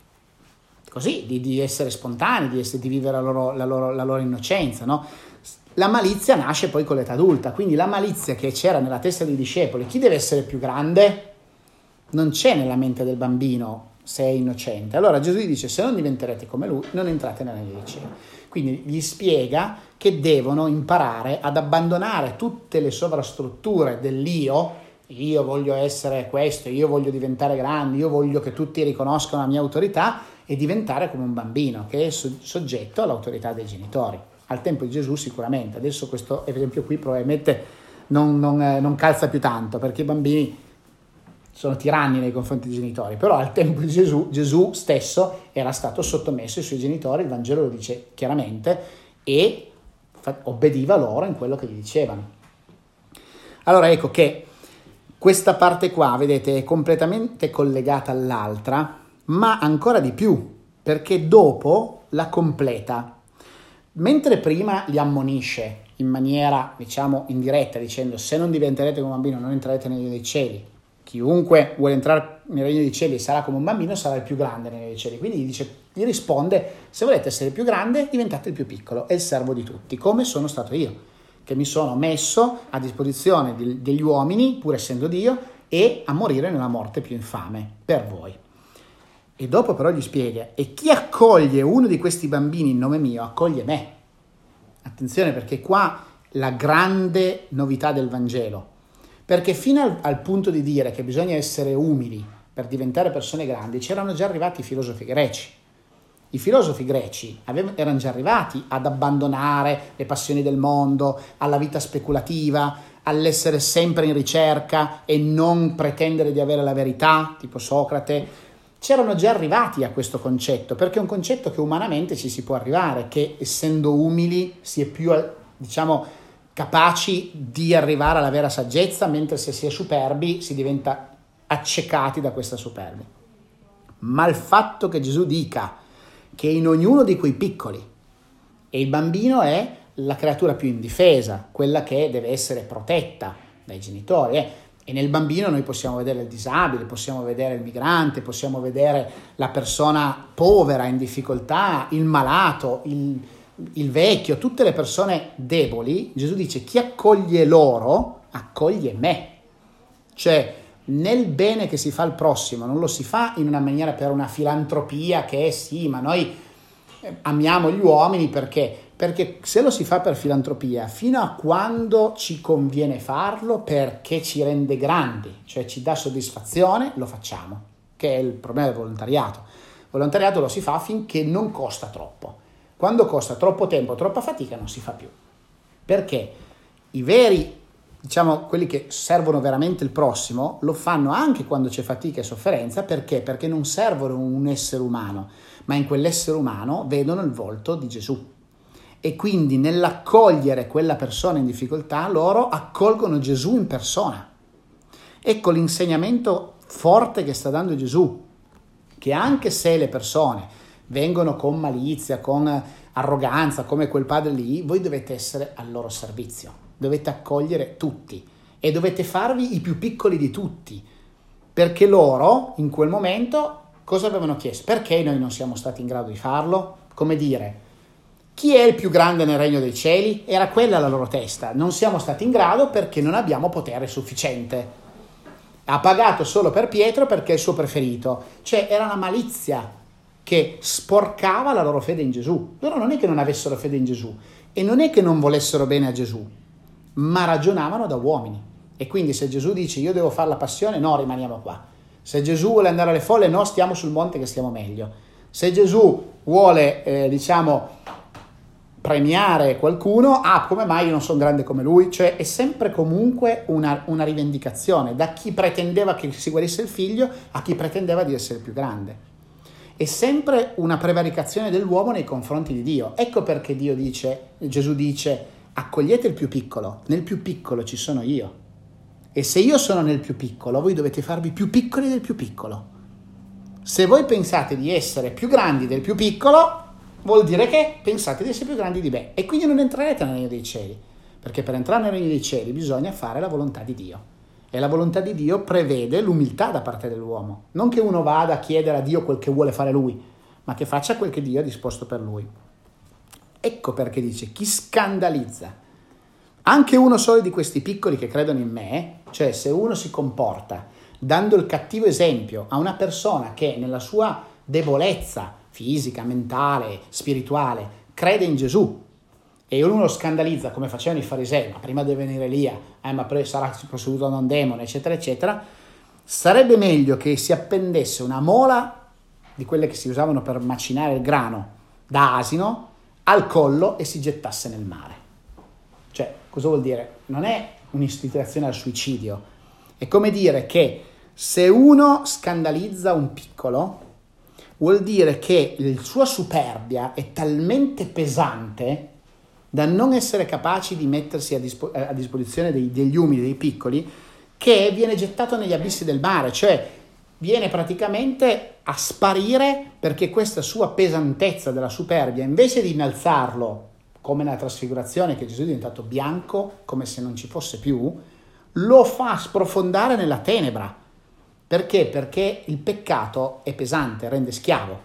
così di essere spontanei, di vivere la loro innocenza, no? La malizia nasce poi con l'età adulta, quindi la malizia che c'era nella testa dei discepoli, chi deve essere più grande, non c'è nella mente del bambino se è innocente. Allora Gesù gli dice: se non diventerete come lui, non entrate nella regno dei cieli. Quindi gli spiega che devono imparare ad abbandonare tutte le sovrastrutture dell'io. Io voglio essere questo, io voglio diventare grande, io voglio che tutti riconoscano la mia autorità, e diventare come un bambino che è soggetto all'autorità dei genitori. Al tempo di Gesù sicuramente, adesso questo esempio qui probabilmente non calza più tanto, perché i bambini sono tiranni nei confronti dei genitori, però al tempo di Gesù stesso era stato sottomesso ai suoi genitori, il Vangelo lo dice chiaramente, e obbediva loro in quello che gli dicevano. Allora ecco che questa parte qua, vedete, è completamente collegata all'altra, ma ancora di più, perché dopo la completa. Mentre prima li ammonisce in maniera, diciamo, indiretta, dicendo: se non diventerete come un bambino non entrerete nel regno dei cieli, chiunque vuole entrare nel regno dei cieli sarà come un bambino, sarà il più grande nel regno dei cieli. Quindi gli risponde: se volete essere il più grande, diventate il più piccolo e il servo di tutti, come sono stato io, che mi sono messo a disposizione degli uomini, pur essendo Dio, e a morire nella morte più infame per voi. E dopo però gli spiega: e chi accoglie uno di questi bambini in nome mio, accoglie me. Attenzione, perché qua la grande novità del Vangelo, perché fino al punto di dire che bisogna essere umili per diventare persone grandi, c'erano già arrivati i filosofi greci. I filosofi greci erano già arrivati ad abbandonare le passioni del mondo, alla vita speculativa, all'essere sempre in ricerca e non pretendere di avere la verità, tipo Socrate. C'erano già arrivati a questo concetto, perché è un concetto che umanamente ci si può arrivare, che essendo umili si è più, diciamo, capaci di arrivare alla vera saggezza, mentre se si è superbi si diventa accecati da questa superbia. Ma il fatto che Gesù dica che in ognuno di quei piccoli, e il bambino è la creatura più indifesa, quella che deve essere protetta dai genitori, e nel bambino noi possiamo vedere il disabile, possiamo vedere il migrante, possiamo vedere la persona povera, in difficoltà, il malato, il vecchio, tutte le persone deboli. Gesù dice: chi accoglie loro, accoglie me. Cioè, nel bene che si fa al prossimo non lo si fa in una maniera per una filantropia che sì, ma noi amiamo gli uomini perché se lo si fa per filantropia, fino a quando ci conviene farlo perché ci rende grandi, cioè ci dà soddisfazione, lo facciamo, che è il problema del volontariato. Il volontariato lo si fa finché non costa troppo. Quando costa troppo tempo, troppa fatica, non si fa più. Perché i veri, diciamo, quelli che servono veramente il prossimo, lo fanno anche quando c'è fatica e sofferenza. Perché? Perché non servono un essere umano, ma in quell'essere umano vedono il volto di Gesù. E quindi nell'accogliere quella persona in difficoltà, loro accolgono Gesù in persona. Ecco l'insegnamento forte che sta dando Gesù, che anche se le persone vengono con malizia, con arroganza, come quel padre lì, voi dovete essere al loro servizio, dovete accogliere tutti e dovete farvi i più piccoli di tutti, perché loro in quel momento cosa avevano chiesto? Perché noi non siamo stati in grado di farlo? Come dire, chi è il più grande nel regno dei cieli? Era quella la loro testa. Non siamo stati in grado perché non abbiamo potere sufficiente. Ha pagato solo per Pietro perché è il suo preferito. Cioè era la malizia che sporcava la loro fede in Gesù. Loro non è che non avessero fede in Gesù e non è che non volessero bene a Gesù, ma ragionavano da uomini. E quindi se Gesù dice io devo fare la passione, no, rimaniamo qua. Se Gesù vuole andare alle folle, no, stiamo sul monte che stiamo meglio. Se Gesù vuole, premiare qualcuno, come mai io non sono grande come lui? Cioè è sempre comunque una rivendicazione da chi pretendeva che si guarisse il figlio a chi pretendeva di essere più grande. È sempre una prevaricazione dell'uomo nei confronti di Dio. Ecco perché Gesù dice accogliete il più piccolo, nel più piccolo ci sono io. E se io sono nel più piccolo, voi dovete farvi più piccoli del più piccolo. Se voi pensate di essere più grandi del più piccolo, vuol dire che pensate di essere più grandi di me. E quindi non entrerete nel regno dei cieli. Perché per entrare nel regno dei cieli bisogna fare la volontà di Dio. E la volontà di Dio prevede l'umiltà da parte dell'uomo. Non che uno vada a chiedere a Dio quel che vuole fare lui, ma che faccia quel che Dio ha disposto per lui. Ecco perché dice, chi scandalizza anche uno solo di questi piccoli che credono in me, cioè se uno si comporta dando il cattivo esempio a una persona che nella sua debolezza fisica, mentale, spirituale, crede in Gesù e uno lo scandalizza come facevano i farisei, ma prima deve venire Elia, ma sarà posseduto da un demone, eccetera, eccetera, sarebbe meglio che si appendesse una mola di quelle che si usavano per macinare il grano da asino al collo e si gettasse nel mare. Cioè, cosa vuol dire? Non è un'istigazione al suicidio, è come dire che se uno scandalizza un piccolo, vuol dire che la sua superbia è talmente pesante da non essere capaci di mettersi a disposizione degli umili, dei piccoli, che viene gettato negli abissi del mare, cioè viene praticamente a sparire perché questa sua pesantezza della superbia, invece di innalzarlo, come nella trasfigurazione che Gesù è diventato bianco, come se non ci fosse più, lo fa sprofondare nella tenebra. Perché? Perché il peccato è pesante, rende schiavo.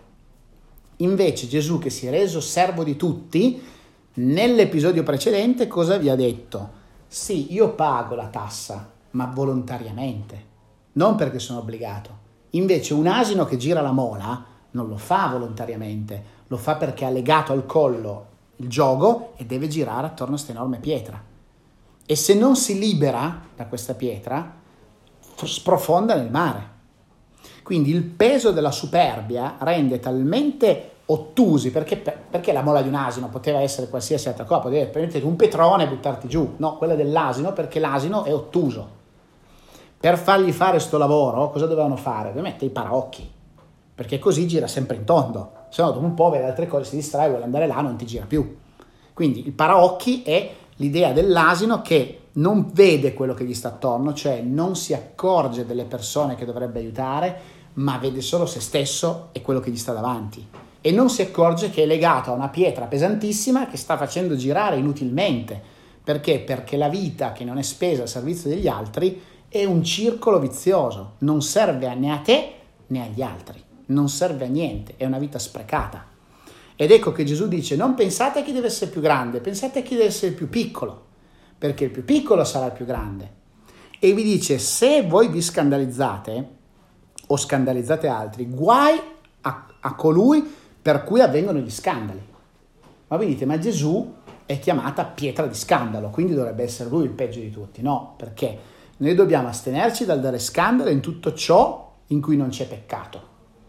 Invece Gesù, che si è reso servo di tutti, nell'episodio precedente cosa vi ha detto? Sì, io pago la tassa, ma volontariamente, non perché sono obbligato. Invece un asino che gira la mola non lo fa volontariamente, lo fa perché ha legato al collo il giogo e deve girare attorno a questa enorme pietra. E se non si libera da questa pietra, sprofonda nel mare. Quindi il peso della superbia rende talmente ottusi, perché la mola di un asino poteva essere qualsiasi altra cosa, poteva prendere un petrone e buttarti giù, no, quella dell'asino, perché l'asino è ottuso. Per fargli fare sto lavoro, cosa dovevano fare? Dovevano mettere i paraocchi, perché così gira sempre in tondo, se no dopo un po' vede altre cose, si distrae, vuole andare là, non ti gira più. Quindi il paraocchi è l'idea dell'asino che non vede quello che gli sta attorno, cioè non si accorge delle persone che dovrebbe aiutare, ma vede solo se stesso e quello che gli sta davanti. E non si accorge che è legato a una pietra pesantissima che sta facendo girare inutilmente. Perché? Perché la vita che non è spesa al servizio degli altri è un circolo vizioso, non serve né a te né agli altri, non serve a niente, è una vita sprecata. Ed ecco che Gesù dice: non pensate a chi deve essere più grande, pensate a chi deve essere il più piccolo, perché il più piccolo sarà il più grande. E vi dice: se voi vi scandalizzate o scandalizzate altri, guai a colui per cui avvengono gli scandali. Ma vi dite: ma Gesù è chiamata pietra di scandalo, quindi dovrebbe essere lui il peggio di tutti. No, perché noi dobbiamo astenerci dal dare scandalo in tutto ciò in cui non c'è peccato.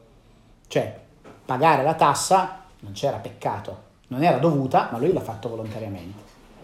Cioè, pagare la tassa non c'era peccato, non era dovuta, ma lui l'ha fatto volontariamente.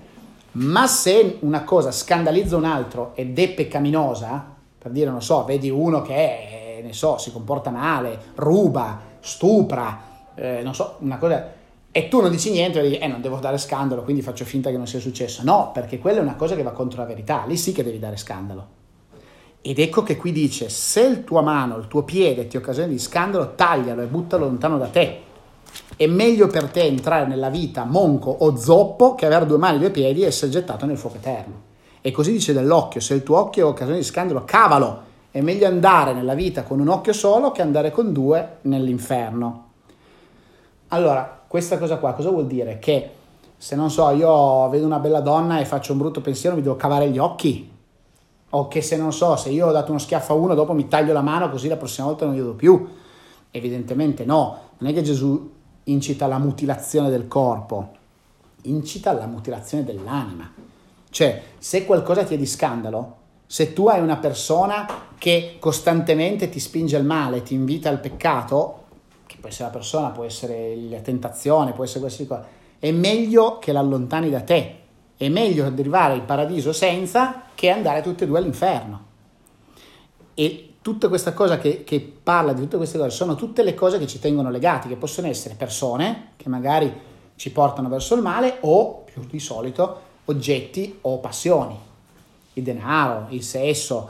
Ma se una cosa scandalizza un altro ed è peccaminosa, per dire, non so, vedi uno che si comporta male, ruba, stupra, non so, una cosa, E tu non dici niente, dici, non devo dare scandalo, quindi faccio finta che non sia successo. No, perché quella è una cosa che va contro la verità, lì sì che devi dare scandalo. Ed ecco che qui dice, se il tua mano, il tuo piede ti occasiona di scandalo, taglialo e buttalo lontano da te. È meglio per te entrare nella vita monco o zoppo che avere 2 mani e 2 piedi e essere gettato nel fuoco eterno. E così dice dell'occhio, se il tuo occhio è occasione di scandalo, cavalo. È meglio andare nella vita con un occhio solo che andare con 2 nell'inferno. Allora, questa cosa qua cosa vuol dire? Che se non so, io vedo una bella donna e faccio un brutto pensiero, mi devo cavare gli occhi? O che se non so, se io ho dato uno schiaffo a uno, dopo mi taglio la mano così la prossima volta non gli do più? Evidentemente no. Non è che Gesù incita alla mutilazione del corpo, incita alla mutilazione dell'anima. Cioè, se qualcosa ti è di scandalo, se tu hai una persona che costantemente ti spinge al male, ti invita al peccato, che può essere la persona, può essere la tentazione, può essere qualsiasi cosa, è meglio che l'allontani da te. È meglio arrivare in paradiso senza che andare tutti e 2 all'inferno. E tutta questa cosa che parla di tutte queste cose sono tutte le cose che ci tengono legati, che possono essere persone che magari ci portano verso il male o, più di solito, oggetti o passioni. Il denaro, il sesso,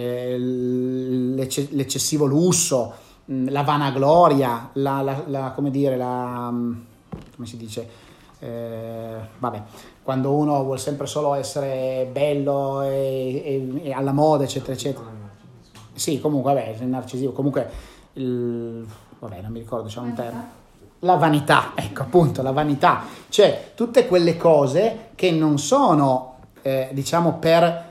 l'eccessivo lusso, la vanagloria, come si dice? Quando uno vuole sempre solo essere bello e alla moda, eccetera, eccetera. Sì, comunque, il narcisismo, comunque, non mi ricordo, c'è un termine. La vanità, ecco, appunto, la vanità. Cioè, tutte quelle cose che non sono, per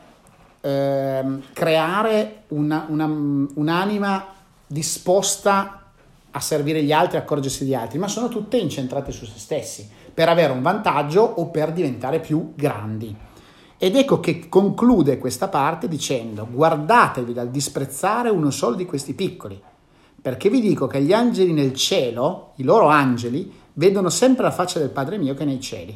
creare un'anima disposta a servire gli altri, accorgersi di altri, ma sono tutte incentrate su se stessi, per avere un vantaggio o per diventare più grandi. Ed ecco che conclude questa parte dicendo: guardatevi dal disprezzare uno solo di questi piccoli, perché vi dico che gli angeli nel cielo, i loro angeli, vedono sempre la faccia del Padre mio che è nei cieli.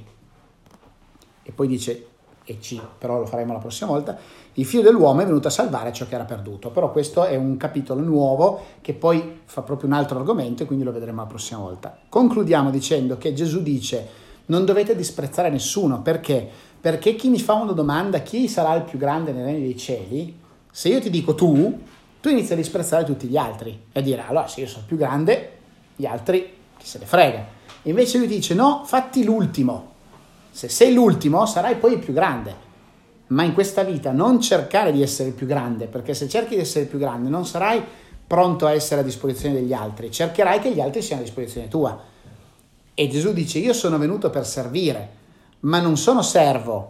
E poi dice, però lo faremo la prossima volta, il figlio dell'uomo è venuto a salvare ciò che era perduto. Però questo è un capitolo nuovo che poi fa proprio un altro argomento e quindi lo vedremo la prossima volta. Concludiamo dicendo che Gesù dice: non dovete disprezzare nessuno. Perché? Perché chi mi fa una domanda, chi sarà il più grande nei regni dei cieli, se io ti dico tu inizi a disprezzare tutti gli altri e a dire: allora se io sono più grande, gli altri chi se ne frega. E invece lui dice: no, fatti l'ultimo. Se sei l'ultimo sarai poi il più grande. Ma in questa vita non cercare di essere il più grande, perché se cerchi di essere il più grande non sarai pronto a essere a disposizione degli altri, cercherai che gli altri siano a disposizione tua. E Gesù dice: io sono venuto per servire, ma non sono servo.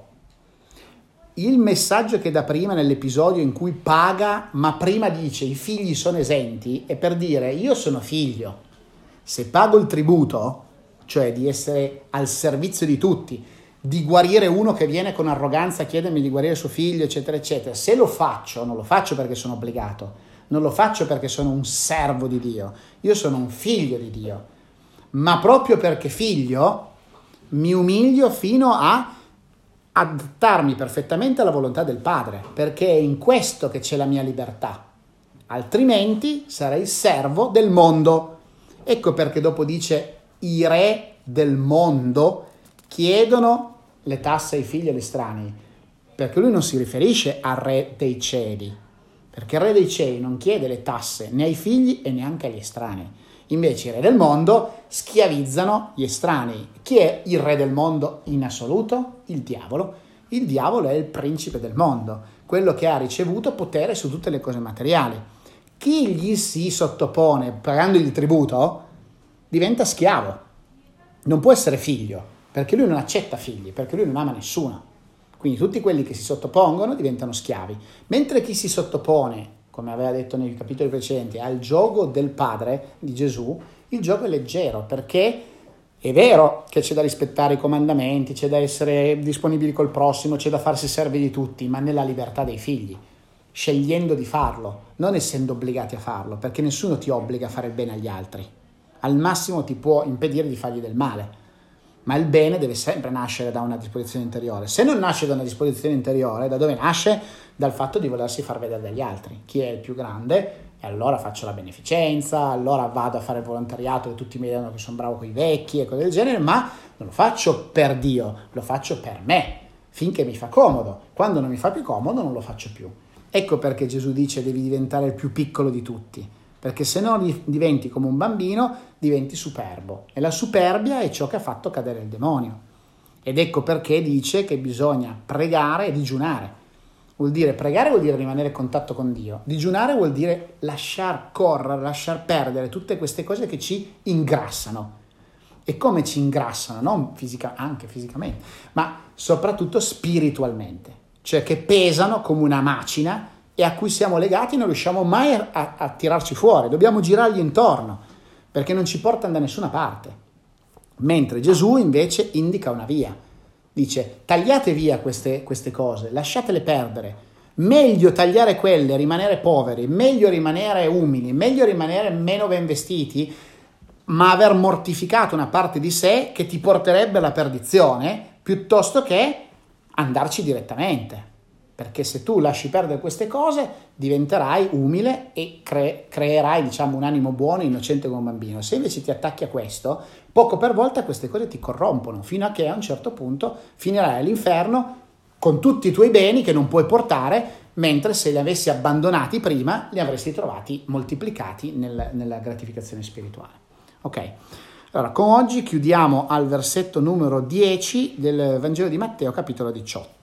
Il messaggio che dà prima nell'episodio in cui paga, ma prima dice i figli sono esenti, è per dire: io sono figlio. Se pago il tributo, cioè di essere al servizio di tutti, di guarire uno che viene con arroganza a chiedermi di guarire suo figlio, eccetera, eccetera, se lo faccio, non lo faccio perché sono obbligato, non lo faccio perché sono un servo di Dio, io sono un figlio di Dio, ma proprio perché figlio mi umilio fino a adattarmi perfettamente alla volontà del Padre, perché è in questo che c'è la mia libertà, altrimenti sarei servo del mondo. Ecco perché dopo dice: i re del mondo chiedono le tasse ai figli e agli estranei, perché lui non si riferisce al re dei cieli, perché il re dei cieli non chiede le tasse né ai figli e neanche agli estranei. Invece i re del mondo schiavizzano gli estranei. Chi è il re del mondo in assoluto? Il diavolo. Il diavolo è il principe del mondo, quello che ha ricevuto potere su tutte le cose materiali. Chi gli si sottopone pagandogli il tributo diventa schiavo, non può essere figlio, perché lui non accetta figli, perché lui non ama nessuno. Quindi tutti quelli che si sottopongono diventano schiavi, mentre chi si sottopone, come aveva detto nei capitoli precedenti, al giogo del Padre di Gesù, il gioco è leggero, perché è vero che c'è da rispettare i comandamenti, c'è da essere disponibili col prossimo, c'è da farsi servi di tutti, ma nella libertà dei figli, scegliendo di farlo, non essendo obbligati a farlo, perché nessuno ti obbliga a fare il bene agli altri. Al massimo ti può impedire di fargli del male, ma il bene deve sempre nascere da una disposizione interiore. Se non nasce da una disposizione interiore, da dove nasce? Dal fatto di volersi far vedere dagli altri. Chi è il più grande? E allora faccio la beneficenza, allora vado a fare il volontariato e tutti mi dicono che sono bravo con i vecchi e cose del genere, ma non lo faccio per Dio, lo faccio per me, finché mi fa comodo. Quando non mi fa più comodo non lo faccio più. Ecco perché Gesù dice devi diventare il più piccolo di tutti, perché se no diventi come un bambino, diventi superbo. E la superbia è ciò che ha fatto cadere il demonio. Ed ecco perché dice che bisogna pregare e digiunare. Pregare vuol dire rimanere in contatto con Dio. Digiunare vuol dire lasciar correre, lasciar perdere tutte queste cose che ci ingrassano. E come ci ingrassano? Non anche fisicamente, ma soprattutto spiritualmente. Cioè che pesano come una macina e a cui siamo legati e non riusciamo mai a tirarci fuori. Dobbiamo girargli intorno, perché non ci portano da nessuna parte. Mentre Gesù invece indica una via. Dice, tagliate via queste cose, lasciatele perdere. Meglio tagliare quelle, rimanere poveri, meglio rimanere umili, meglio rimanere meno ben vestiti, ma aver mortificato una parte di sé che ti porterebbe alla perdizione, piuttosto che andarci direttamente. Perché se tu lasci perdere queste cose, diventerai umile e creerai, diciamo, un animo buono e innocente come un bambino. Se invece ti attacchi a questo, poco per volta queste cose ti corrompono, fino a che a un certo punto finirai all'inferno con tutti i tuoi beni che non puoi portare, mentre se li avessi abbandonati prima, li avresti trovati moltiplicati nella gratificazione spirituale. Ok? Allora, con oggi chiudiamo al versetto numero 10 del Vangelo di Matteo, capitolo 18.